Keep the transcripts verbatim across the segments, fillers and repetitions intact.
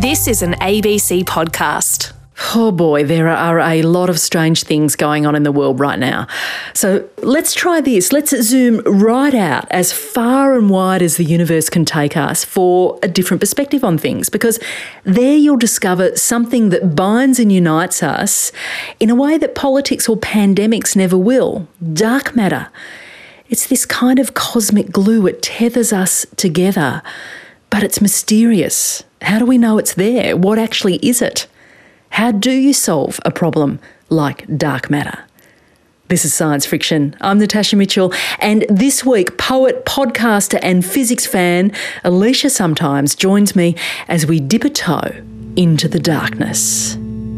This is an A B C podcast. Oh boy, there are a lot of strange things going on in the world right now. So let's try this. Let's zoom right out as far and wide as the universe can take us for a different perspective on things, because there you'll discover something that binds and unites us in a way that politics or pandemics never will. Dark matter. It's this kind of cosmic glue. It tethers us together, but it's mysterious. How do we know it's there? What actually is it? How do you solve a problem like dark matter? This is Science Friction. I'm Natasha Mitchell, and this week, poet, podcaster and physics fan Alicia Sometimes joins me as we dip a toe into the darkness.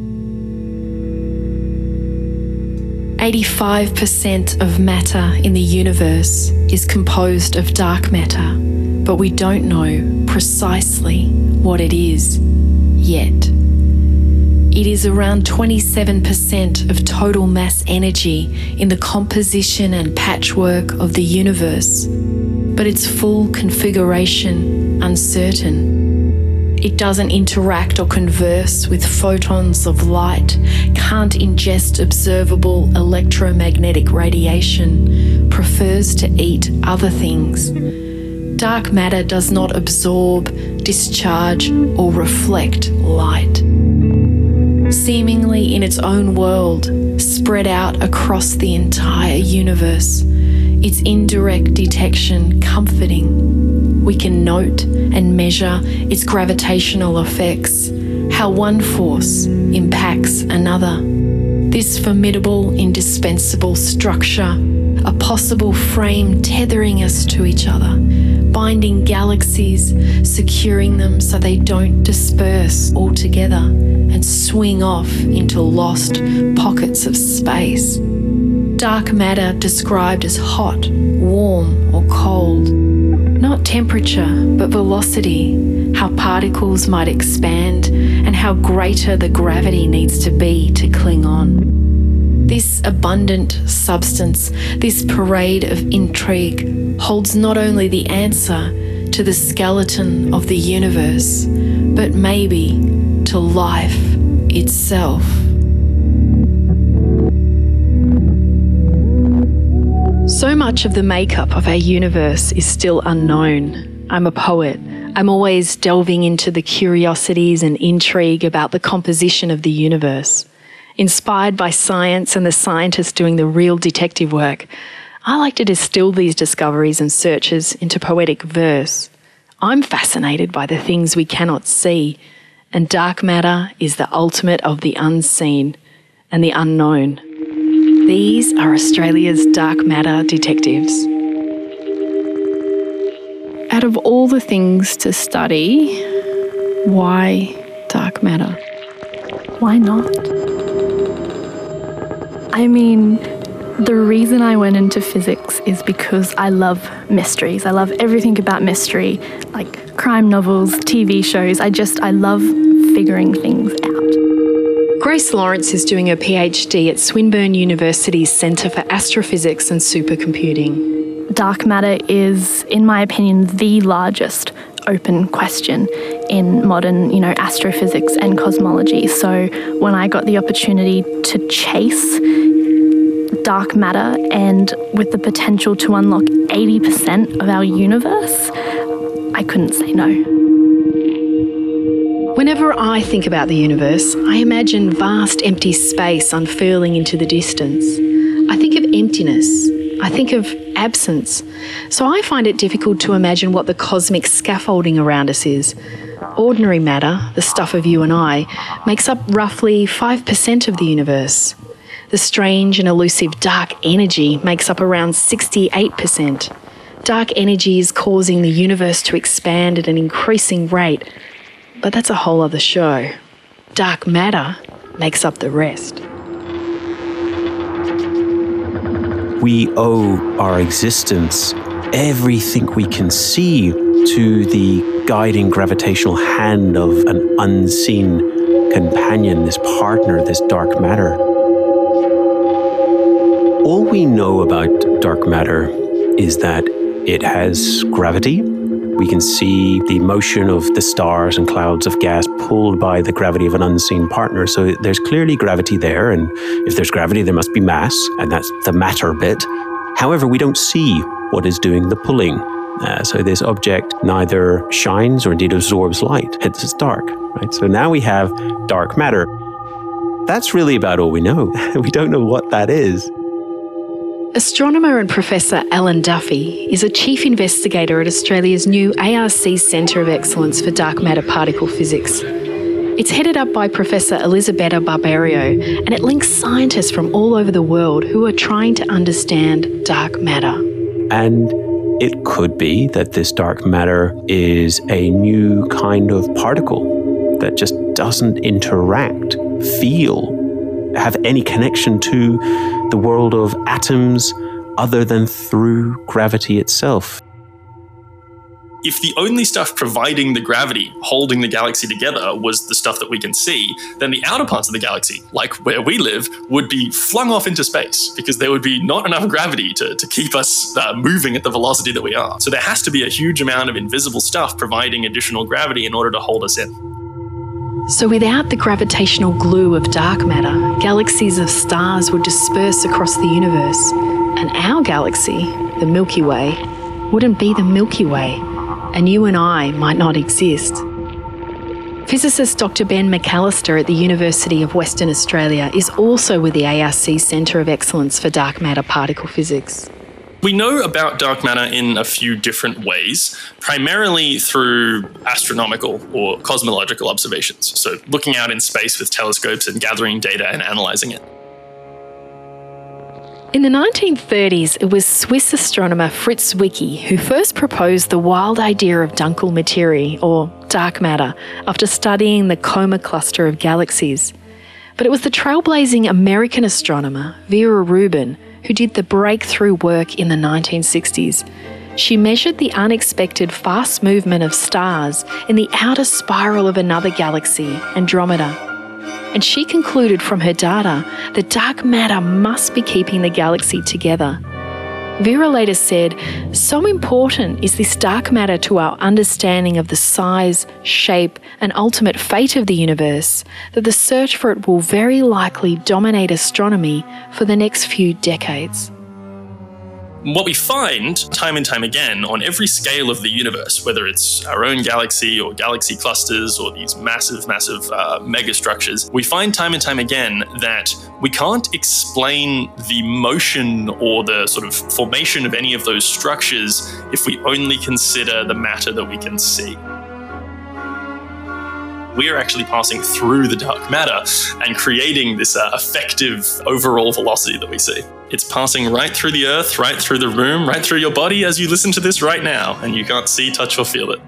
eighty-five percent of matter in the universe is composed of dark matter, but we don't know precisely what it is yet. It is around twenty-seven percent of total mass energy in the composition and patchwork of the universe, but its full configuration uncertain. It doesn't interact or converse with photons of light, can't ingest observable electromagnetic radiation, prefers to eat other things. Dark matter does not absorb, discharge, or reflect light. Seemingly in its own world, spread out across the entire universe, its indirect detection comforting. We can note and measure its gravitational effects, how one force impacts another. This formidable, indispensable structure, a possible frame tethering us to each other, binding galaxies, securing them so they don't disperse altogether and swing off into lost pockets of space. Dark matter described as hot, warm or cold. Not temperature, but velocity, how particles might expand and how greater the gravity needs to be to cling on. This abundant substance, this parade of intrigue, holds not only the answer to the skeleton of the universe, but maybe to life itself. So much of the makeup of our universe is still unknown. I'm a poet. I'm always delving into the curiosities and intrigue about the composition of the universe. Inspired by science and the scientists doing the real detective work, I like to distill these discoveries and searches into poetic verse. I'm fascinated by the things we cannot see, and dark matter is the ultimate of the unseen and the unknown. These are Australia's dark matter detectives. Out of all the things to study, why dark matter? Why not? I mean, the reason I went into physics is because I love mysteries. I love everything about mystery, like crime novels, T V shows. I just, I love figuring things out. Grace Lawrence is doing her PhD at Swinburne University's Centre for Astrophysics and Supercomputing. Dark matter is, in my opinion, the largest open question in modern, you know, astrophysics and cosmology. So when I got the opportunity to chase dark matter and with the potential to unlock eighty percent of our universe, I couldn't say no. Whenever I think about the universe, I imagine vast empty space unfurling into the distance. I think of emptiness. I think of absence. So I find it difficult to imagine what the cosmic scaffolding around us is. Ordinary matter, the stuff of you and I, makes up roughly five percent of the universe. The strange and elusive dark energy makes up around sixty-eight percent. Dark energy is causing the universe to expand at an increasing rate, but that's a whole other show. Dark matter makes up the rest. We owe our existence, everything we can see, to the guiding gravitational hand of an unseen companion, this partner, this dark matter. All we know about dark matter is that it has gravity, We can see the motion of the stars and clouds of gas pulled by the gravity of an unseen partner. So there's clearly gravity there, and if there's gravity, there must be mass, and that's the matter bit. However, we don't see what is doing the pulling. Uh, so this object neither shines or indeed absorbs light. It's, it's dark, right? So now we have dark matter. That's really about all we know. We don't know what that is. Astronomer and Professor Alan Duffy is a chief investigator at Australia's new A R C Centre of Excellence for Dark Matter Particle Physics. It's headed up by Professor Elisabetta Barberio, and it links scientists from all over the world who are trying to understand dark matter. And it could be that this dark matter is a new kind of particle that just doesn't interact, feel, have any connection to the world of atoms other than through gravity itself. If the only stuff providing the gravity, holding the galaxy together, was the stuff that we can see, then the outer parts of the galaxy, like where we live, would be flung off into space because there would be not enough gravity to, to keep us uh, moving at the velocity that we are. So there has to be a huge amount of invisible stuff providing additional gravity in order to hold us in. So without the gravitational glue of dark matter, galaxies of stars would disperse across the universe, and our galaxy, the Milky Way, wouldn't be the Milky Way, and you and I might not exist. Physicist Doctor Ben McAllister at the University of Western Australia is also with the A R C Centre of Excellence for Dark Matter Particle Physics. We know about dark matter in a few different ways, primarily through astronomical or cosmological observations. So looking out in space with telescopes and gathering data and analysing it. In the nineteen thirties, it was Swiss astronomer Fritz Zwicky who first proposed the wild idea of Dunkel Materie, or dark matter, after studying the Coma cluster of galaxies. But it was the trailblazing American astronomer Vera Rubin who did the breakthrough work in the nineteen sixties. She measured the unexpected fast movement of stars in the outer spiral of another galaxy, Andromeda. And she concluded from her data that dark matter must be keeping the galaxy together. Vera later said, "So important is this dark matter to our understanding of the size, shape, and ultimate fate of the universe that the search for it will very likely dominate astronomy for the next few decades." What we find time and time again on every scale of the universe, whether it's our own galaxy or galaxy clusters or these massive, massive uh, megastructures, we find time and time again that we can't explain the motion or the sort of formation of any of those structures if we only consider the matter that we can see. We are actually passing through the dark matter and creating this uh, effective overall velocity that we see. It's passing right through the Earth, right through the room, right through your body as you listen to this right now, and you can't see, touch, or feel it.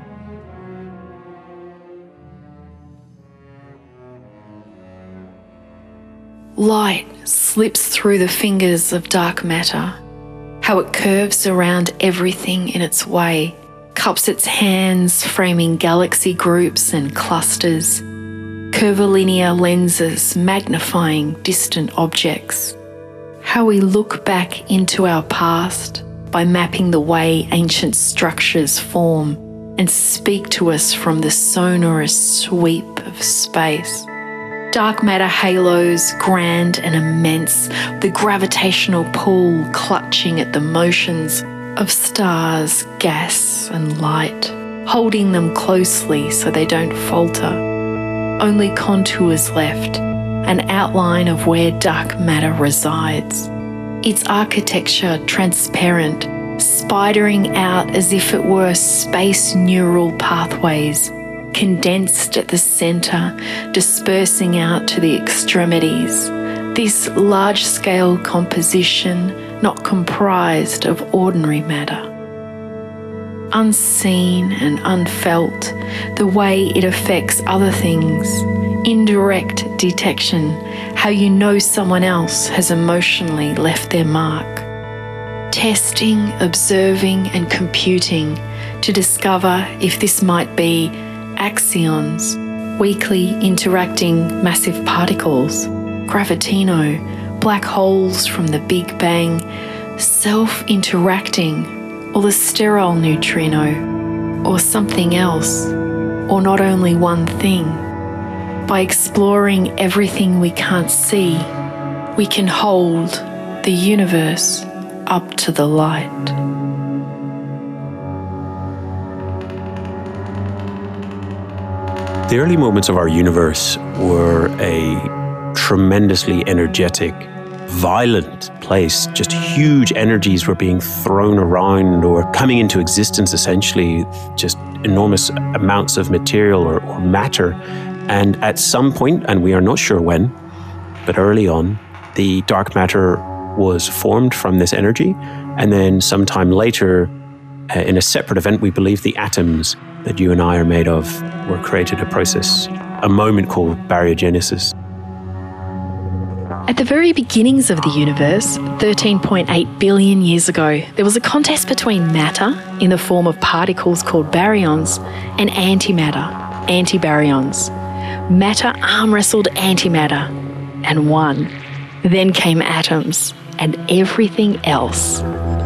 Light slips through the fingers of dark matter, how it curves around everything in its way, cups its hands, framing galaxy groups and clusters, curvilinear lenses magnifying distant objects, how we look back into our past by mapping the way ancient structures form and speak to us from the sonorous sweep of space. Dark matter halos, grand and immense, the gravitational pull clutching at the motions of stars, gas and light, holding them closely so they don't falter. Only contours left, an outline of where dark matter resides. Its architecture transparent, spidering out as if it were space neural pathways, condensed at the centre, dispersing out to the extremities. This large-scale composition not comprised of ordinary matter. Unseen and unfelt, the way it affects other things, indirect detection, how you know someone else has emotionally left their mark. Testing, observing and computing to discover if this might be axions, weakly interacting massive particles, gravitino, black holes from the Big Bang, self-interacting, or the sterile neutrino, or something else, or not only one thing. By exploring everything we can't see, we can hold the universe up to the light. The early moments of our universe were a tremendously energetic, violent place. Just huge energies were being thrown around or coming into existence, essentially, just enormous amounts of material or, or matter. And at some point, and we are not sure when, but early on, the dark matter was formed from this energy. And then sometime later, uh, in a separate event, we believe the atoms that you and I are made of were created, a process, a moment called baryogenesis. At the very beginnings of the universe, thirteen point eight billion years ago, there was a contest between matter, in the form of particles called baryons, and antimatter, antibaryons. Matter arm wrestled antimatter and won. Then came atoms and everything else.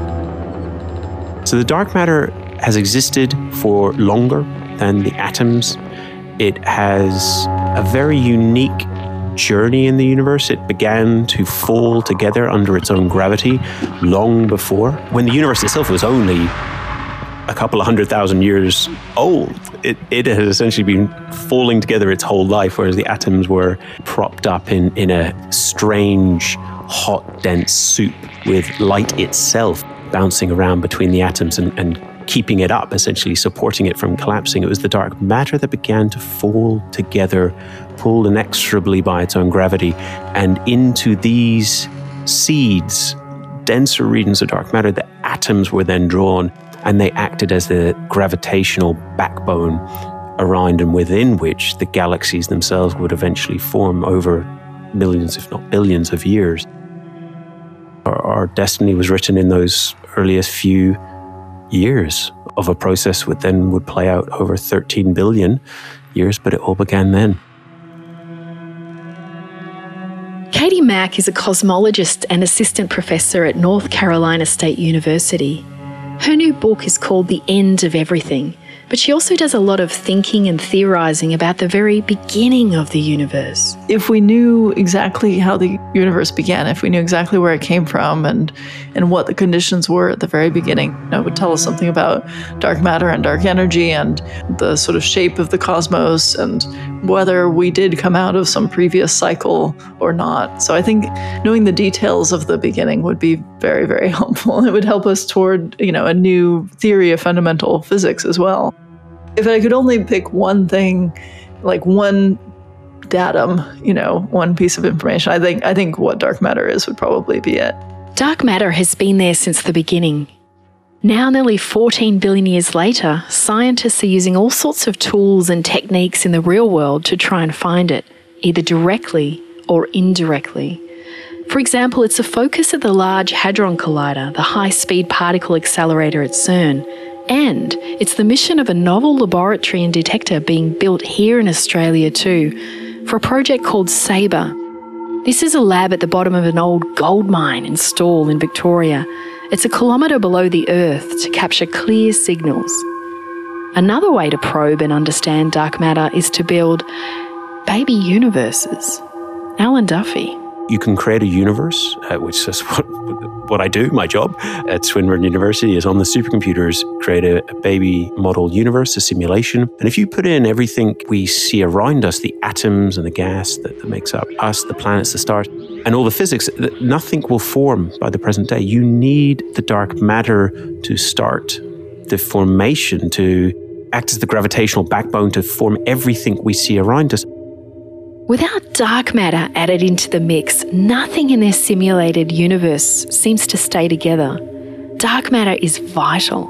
So the dark matter has existed for longer than the atoms. It has a very unique journey in the universe. It began to fall together under its own gravity long before. When the universe itself was only a couple of hundred thousand years old, it, it has essentially been falling together its whole life, whereas the atoms were propped up in, in a strange, hot, dense soup with light itself bouncing around between the atoms and, and keeping it up, essentially supporting it from collapsing. It was the dark matter that began to fall together, pulled inexorably by its own gravity, and into these seeds, denser regions of dark matter, the atoms were then drawn, and they acted as the gravitational backbone around and within which the galaxies themselves would eventually form over millions, if not billions of years. Our, our destiny was written in those earliest few years of a process that then would play out over thirteen billion years, but it all began then. Katie Mack is a cosmologist and assistant professor at North Carolina State University. Her new book is called The End of Everything, but she also does a lot of thinking and theorising about the very beginning of the universe. If we knew exactly how the universe began, if we knew exactly where it came from and, and what the conditions were at the very beginning, that would tell us something about dark matter and dark energy and the sort of shape of the cosmos and whether we did come out of some previous cycle or not. So I think knowing the details of the beginning would be very, very helpful. It would help us toward, you know, a new theory of fundamental physics as well. If I could only pick one thing, like one datum, you know, one piece of information, I think I think what dark matter is would probably be it. Dark matter has been there since the beginning. Now, nearly fourteen billion years later, scientists are using all sorts of tools and techniques in the real world to try and find it, either directly or indirectly. For example, it's a focus of the Large Hadron Collider, the high-speed particle accelerator at CERN, and it's the mission of a novel laboratory and detector being built here in Australia too, for a project called SABRE. This is a lab at the bottom of an old gold mine in Stawell in Victoria. It's a kilometre below the Earth to capture clear signals. Another way to probe and understand dark matter is to build baby universes. Alan Duffy. You can create a universe, uh, which is what, what I do, my job at Swinburne University is on the supercomputers, create a, a baby model universe, a simulation. And if you put in everything we see around us, the atoms and the gas that, that makes up us, the planets, the stars, and all the physics, nothing will form by the present day. You need the dark matter to start the formation, to act as the gravitational backbone to form everything we see around us. Without dark matter added into the mix, nothing in their simulated universe seems to stay together. Dark matter is vital.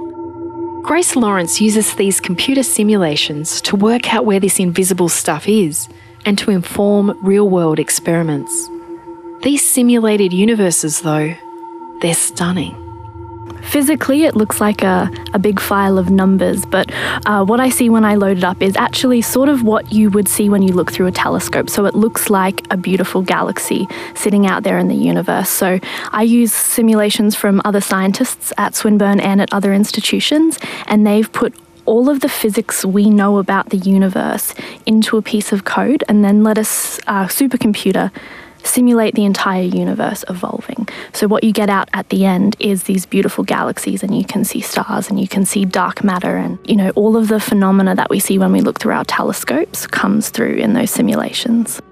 Grace Lawrence uses these computer simulations to work out where this invisible stuff is and to inform real-world experiments. These simulated universes, though, they're stunning. Physically, it looks like a, a big file of numbers, but uh, what I see when I load it up is actually sort of what you would see when you look through a telescope. So it looks like a beautiful galaxy sitting out there in the universe. So I use simulations from other scientists at Swinburne and at other institutions, and they've put all of the physics we know about the universe into a piece of code and then let a uh, supercomputer simulate the entire universe evolving. So what you get out at the end is these beautiful galaxies, and you can see stars and you can see dark matter, and you know, all of the phenomena that we see when we look through our telescopes comes through in those simulations.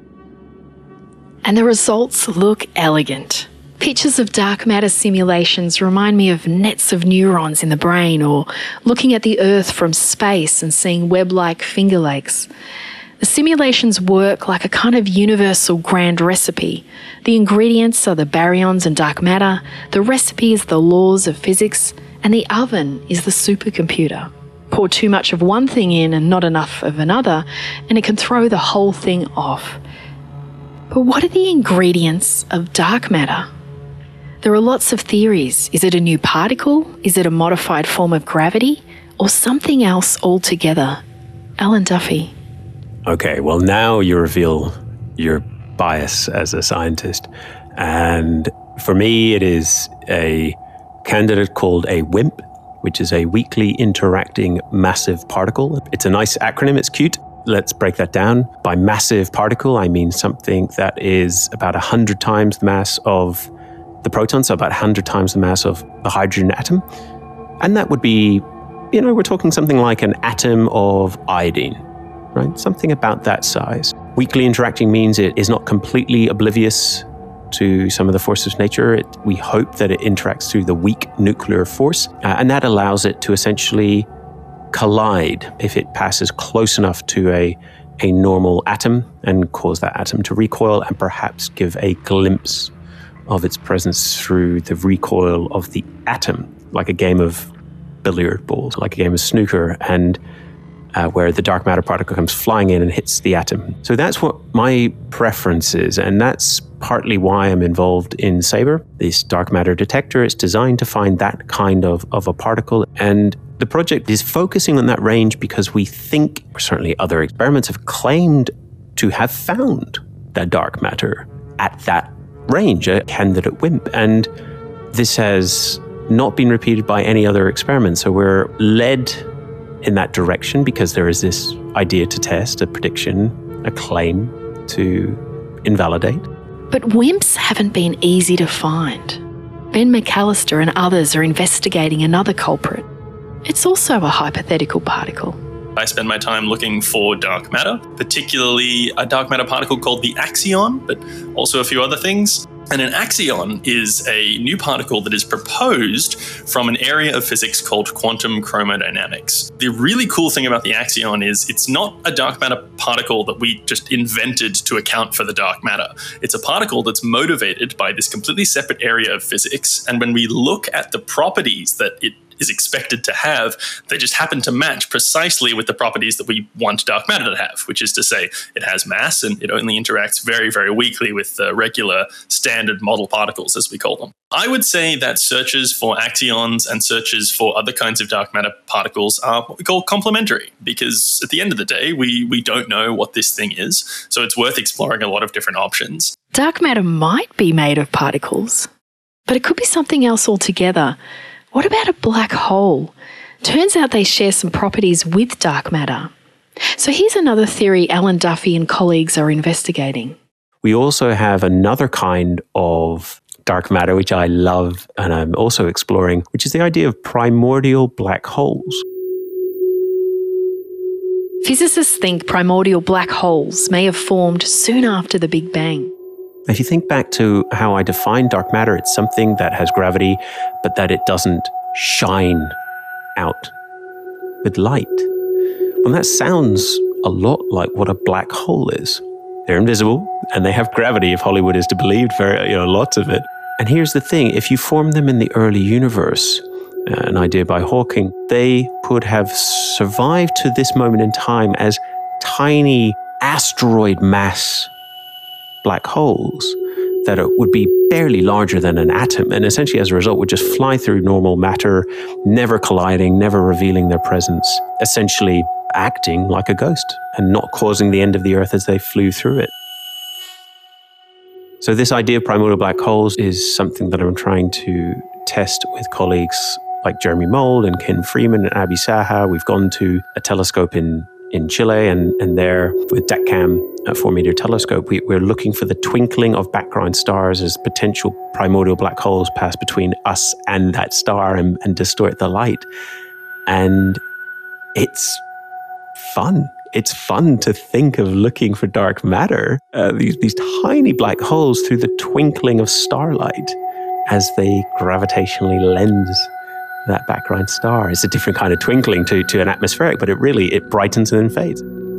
And the results look elegant. Pictures of dark matter simulations remind me of nets of neurons in the brain, or looking at the Earth from space and seeing web-like Finger Lakes. The simulations work like a kind of universal grand recipe. The ingredients are the baryons and dark matter, the recipe is the laws of physics, and the oven is the supercomputer. Pour too much of one thing in and not enough of another, and it can throw the whole thing off. But what are the ingredients of dark matter? There are lots of theories. Is it a new particle? Is it a modified form of gravity? Or something else altogether? Alan Duffy. Okay, well, now you reveal your bias as a scientist. And for me, it is a candidate called a WIMP, which is a weakly interacting massive particle. It's a nice acronym, it's cute. Let's break that down. By massive particle, I mean something that is about one hundred times the mass of the proton, so about one hundred times the mass of the hydrogen atom. And that would be, you know, we're talking something like an atom of iodine, right? Something about that size. Weakly interacting means it is not completely oblivious to some of the forces of nature. It, we hope that it interacts through the weak nuclear force, uh, and that allows it to essentially collide if it passes close enough to a, a normal atom and cause that atom to recoil and perhaps give a glimpse of its presence through the recoil of the atom, like a game of billiard balls, like a game of snooker, and uh, where the dark matter particle comes flying in and hits the atom. So that's what my preference is, and that's partly why I'm involved in SABRE, this dark matter detector. It's designed to find that kind of, of a particle, and the project is focusing on that range because we think, or certainly other experiments have claimed to have found that dark matter at that range, a candidate WIMP, and this has not been repeated by any other experiment. So we're led in that direction because there is this idea to test, a prediction, a claim to invalidate. But WIMPs haven't been easy to find. Ben McAllister and others are investigating another culprit. It's also a hypothetical particle. I spend my time looking for dark matter, particularly a dark matter particle called the axion, but also a few other things. And an axion is a new particle that is proposed from an area of physics called quantum chromodynamics. The really cool thing about the axion is it's not a dark matter particle that we just invented to account for the dark matter. It's a particle that's motivated by this completely separate area of physics. And when we look at the properties that it is expected to have, they just happen to match precisely with the properties that we want dark matter to have, which is to say it has mass and it only interacts very, very weakly with the regular standard model particles, as we call them. I would say that searches for axions and searches for other kinds of dark matter particles are what we call complementary, because at the end of the day, we, we don't know what this thing is, so it's worth exploring a lot of different options. Dark matter might be made of particles, but it could be something else altogether. What about a black hole? Turns out they share some properties with dark matter. So here's another theory Alan Duffy and colleagues are investigating. We also have another kind of dark matter, which I love and I'm also exploring, which is the idea of primordial black holes. Physicists think primordial black holes may have formed soon after the Big Bang. If you think back to how I define dark matter, it's something that has gravity, but that it doesn't shine out with light. Well, that sounds a lot like what a black hole is. They're invisible, and they have gravity, if Hollywood is to believe, very, you know, lots of it. And here's the thing, if you form them in the early universe, uh, an idea by Hawking, they could have survived to this moment in time as tiny asteroid mass black holes that would be barely larger than an atom, and essentially as a result would just fly through normal matter, never colliding, never revealing their presence, essentially acting like a ghost and not causing the end of the Earth as they flew through it. So this idea of primordial black holes is something that I'm trying to test with colleagues like Jeremy Mould and Ken Freeman and Abhi Saha. We've gone to a telescope in, in Chile, and, and there with DECCAM, a four-meter telescope, we, we're looking for the twinkling of background stars as potential primordial black holes pass between us and that star and, and distort the light. And it's fun. It's fun to think of looking for dark matter, uh, these, these tiny black holes through the twinkling of starlight as they gravitationally lens that background star. It's a different kind of twinkling to, to an atmospheric, but it really, it brightens and then fades.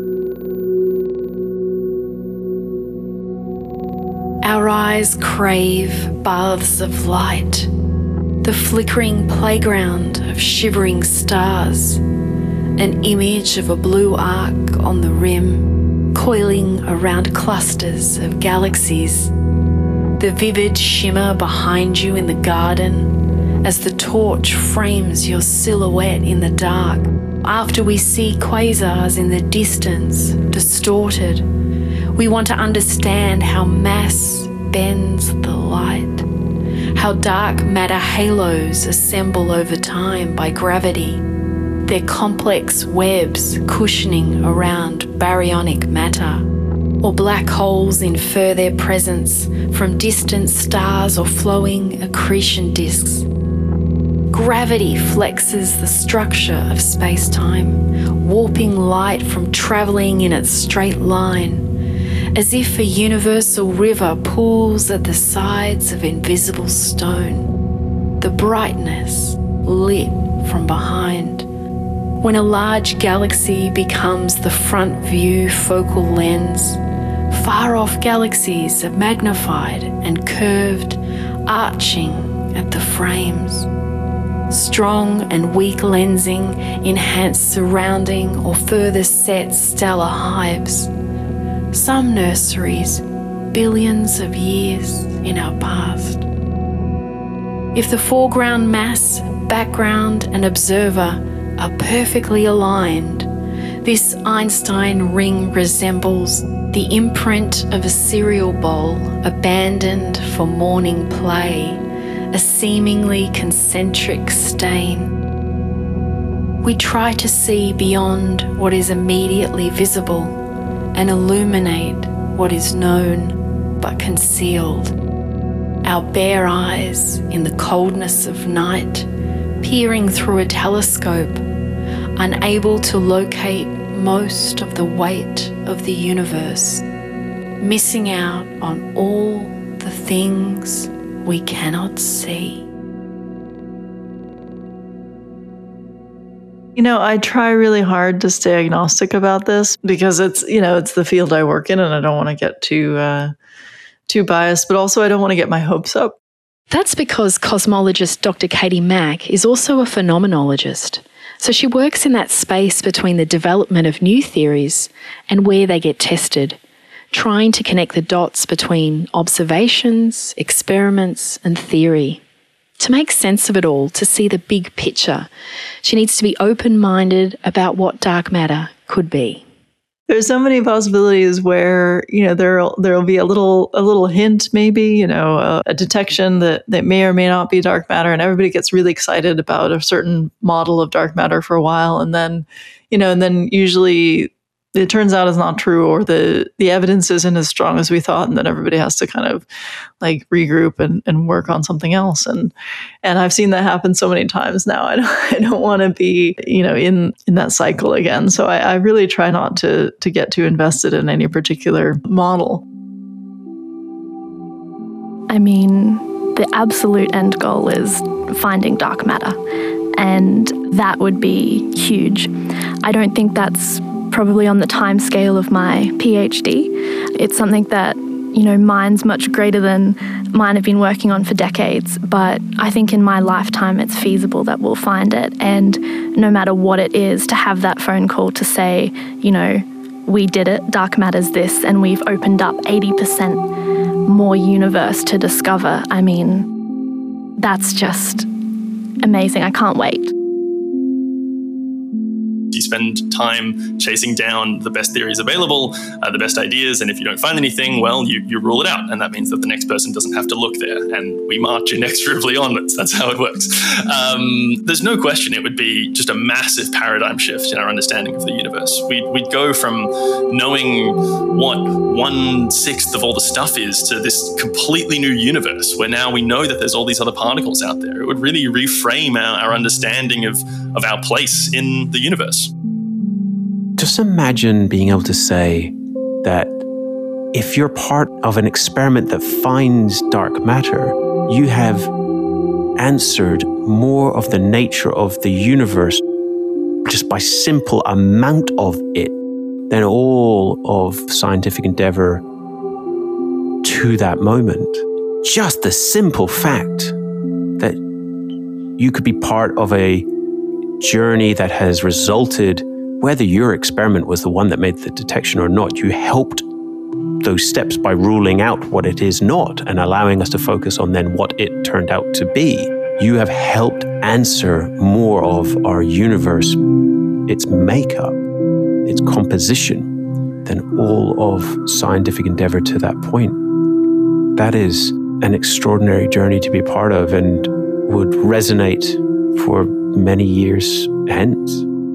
Our eyes crave baths of light, the flickering playground of shivering stars, an image of a blue arc on the rim, coiling around clusters of galaxies, the vivid shimmer behind you in the garden as the torch frames your silhouette in the dark. After we see quasars in the distance, distorted, we want to understand how mass bends the light, how dark matter halos assemble over time by gravity, their complex webs cushioning around baryonic matter, or black holes infer their presence from distant stars or flowing accretion disks. Gravity flexes the structure of space-time, warping light from travelling in its straight line, as if a universal river pools at the sides of invisible stone, the brightness lit from behind. When a large galaxy becomes the front view focal lens, far-off galaxies are magnified and curved, arching at the frames. Strong and weak lensing enhance surrounding or further set stellar hives. Some nurseries, billions of years in our past. If the foreground mass, background, and observer are perfectly aligned, this Einstein ring resembles the imprint of a cereal bowl abandoned for morning play, a seemingly concentric stain. We try to see beyond what is immediately visible and illuminate what is known but concealed. Our bare eyes in the coldness of night, peering through a telescope, unable to locate most of the weight of the universe, missing out on all the things we cannot see. You know, I try really hard to stay agnostic about this because it's, you know, it's the field I work in and I don't want to get too, uh, too biased, but also I don't want to get my hopes up. That's because cosmologist Doctor Katie Mack is also a phenomenologist. So she works in that space between the development of new theories and where they get tested, trying to connect the dots between observations, experiments, and theory. To make sense of it all, to see the big picture, she needs to be open-minded about what dark matter could be. There's so many possibilities where, you know, there there'll be a little a little hint, maybe, you know, a, a detection that, that may or may not be dark matter, and everybody gets really excited about a certain model of dark matter for a while, and then, you know, and then usually it turns out it's not true, or the, the evidence isn't as strong as we thought, and then everybody has to kind of like regroup and, and work on something else. And and I've seen that happen so many times now. I don't, I don't want to be, you know, in, in that cycle again. So I, I really try not to to get too invested in any particular model. I mean, the absolute end goal is finding dark matter, and that would be huge. I don't think that's probably on the time scale of my PhD. It's something that, you know, minds much greater than mine have been working on for decades, but I think in my lifetime it's feasible that we'll find it. And no matter what it is, to have that phone call to say, you know, we did it, dark matter's this, and we've opened up eighty percent more universe to discover. I mean, that's just amazing. I can't wait. You spend time chasing down the best theories available, uh, the best ideas, and if you don't find anything, well, you, you rule it out, and that means that the next person doesn't have to look there, and we march inexorably onwards. That's how it works. Um, there's no question it would be just a massive paradigm shift in our understanding of the universe. We'd, we'd go from knowing what one-sixth of all the stuff is to this completely new universe, where now we know that there's all these other particles out there. It would really reframe our, our understanding of, of our place in the universe. Just imagine being able to say that if you're part of an experiment that finds dark matter, you have answered more of the nature of the universe just by simple amount of it than all of scientific endeavor to that moment. Just the simple fact that you could be part of a journey that has resulted, whether your experiment was the one that made the detection or not, you helped those steps by ruling out what it is not and allowing us to focus on then what it turned out to be. You have helped answer more of our universe, its makeup, its composition, than all of scientific endeavor to that point. That is an extraordinary journey to be part of and would resonate for many years hence.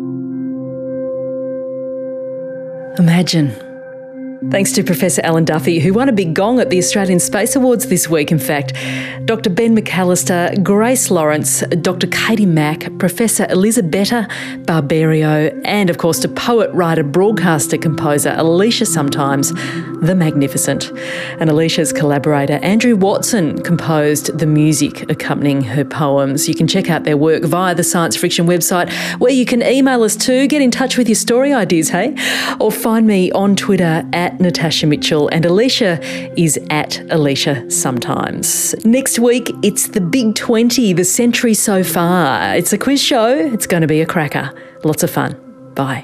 Imagine. Thanks to Professor Alan Duffy, who won a big gong at the Australian Space Awards this week, in fact. Doctor Ben McAllister, Grace Lawrence, Doctor Katie Mack, Professor Elisabetta Barberio, and of course to poet, writer, broadcaster, composer Alicia Sometimes, the Magnificent. And Alicia's collaborator Andrew Watson composed the music accompanying her poems. You can check out their work via the Science Friction website, where you can email us too, get in touch with your story ideas, hey? Or find me on Twitter at Natasha Mitchell, and Alicia is at Alicia Sometimes. Next week, it's the Big twenty, the century so far. It's a quiz show. It's going to be a cracker. Lots of fun. Bye.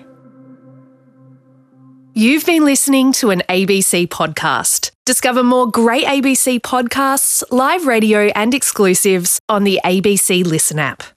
You've been listening to an A B C podcast. Discover more great A B C podcasts, live radio and exclusives on the A B C Listen app.